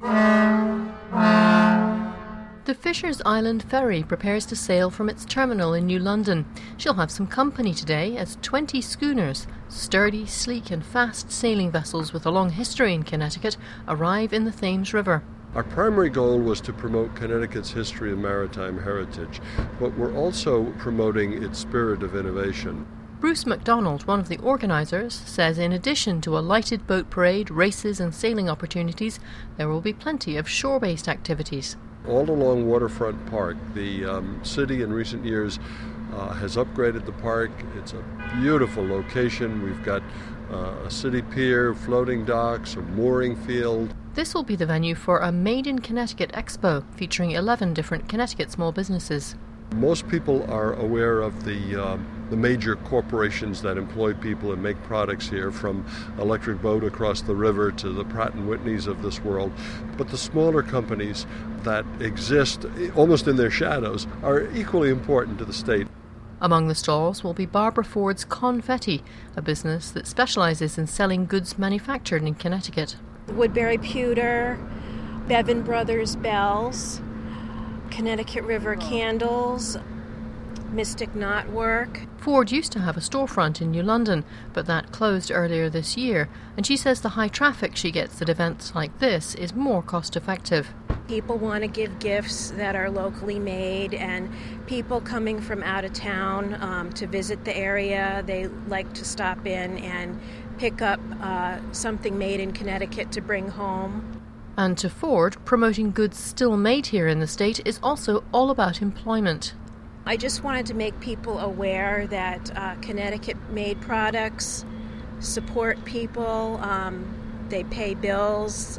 The Fishers Island ferry prepares to sail from its terminal in New London. She'll have some company today as 20 schooners, sturdy, sleek and fast sailing vessels with a long history in Connecticut, arrive in the Thames River. Our primary goal was to promote Connecticut's history and maritime heritage, but we're also promoting its spirit of innovation. Bruce MacDonald, one of the organisers, says in addition to a lighted boat parade, races and sailing opportunities, there will be plenty of shore-based activities. All along Waterfront Park, the city in recent years has upgraded the park. It's a beautiful location. We've got a city pier, floating docks, a mooring field. This will be the venue for a Made in Connecticut Expo featuring 11 different Connecticut small businesses. Most people are aware of the major corporations that employ people and make products here, from Electric Boat across the river to the Pratt & Whitneys of this world. But the smaller companies that exist almost in their shadows are equally important to the state. Among the stalls will be Barbara Ford's Confetti, a business that specialises in selling goods manufactured in Connecticut. Woodbury Pewter, Bevan Brothers Bells, Connecticut River Candles, Mystic Knotwork. Ford used to have a storefront in New London, but that closed earlier this year, and she says the high traffic she gets at events like this is more cost effective. People want to give gifts that are locally made, and people coming from out of town to visit the area, they like to stop in and pick up something made in Connecticut to bring home. And to Ford, promoting goods still made here in the state is also all about employment. I just wanted to make people aware that Connecticut-made products support people. They pay bills.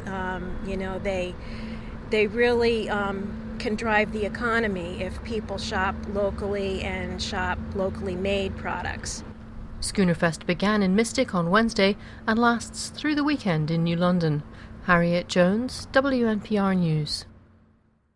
They really can drive the economy if people shop locally and shop locally made products. Schoonerfest began in Mystic on Wednesday and lasts through the weekend in New London. Harriet Jones, WNPR News.